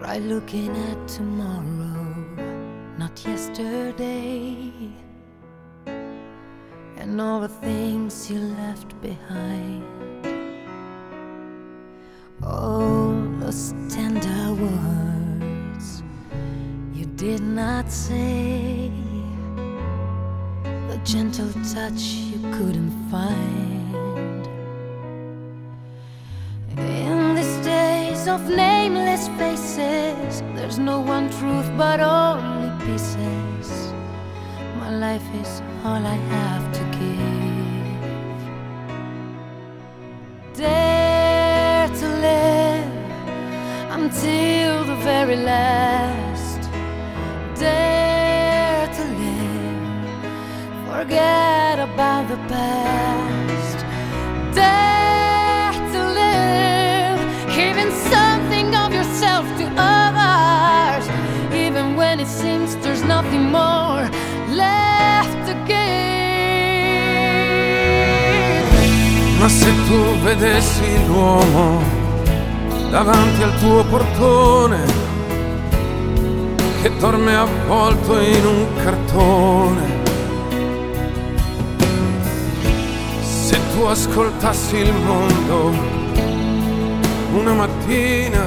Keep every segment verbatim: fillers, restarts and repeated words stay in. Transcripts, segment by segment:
Try looking at tomorrow, not yesterday, and all the things you left behind. All those tender words you did not say, the gentle touch you couldn't find. In these days of nameless faces, there's no one truth but only pieces. My life is all I have to give. Dare to live until the very last. Dare to live, forget about the past. Dare to live, giving something of yourself to others, even when it seems there's nothing more left to give. Ma se tu vedessi l'uomo davanti al tuo portone, che dorme avvolto in un cartone, se tu ascoltassi il mondo una mattina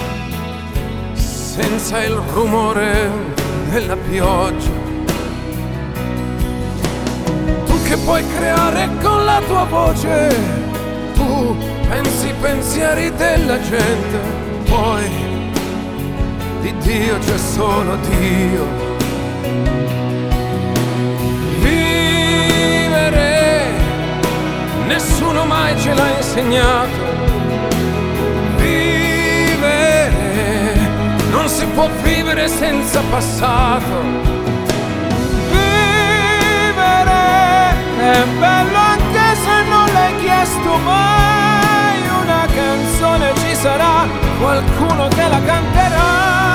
senza il rumore della pioggia, tu che puoi creare con la tua voce, tu pensi i pensieri della gente, poi di Dio c'è solo Dio. Vivere nessuno mai ce l'ha insegnato. Vivere non si può vivere senza passato. Vivere è bello anche se non l'hai chiesto mai. Una canzone ci sarà, qualcuno te la canterà.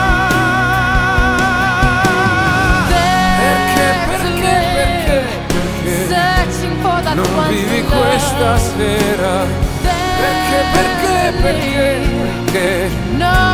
Perché, perché, perché, perché non vivi questa sera? Perché, perché, perché, perché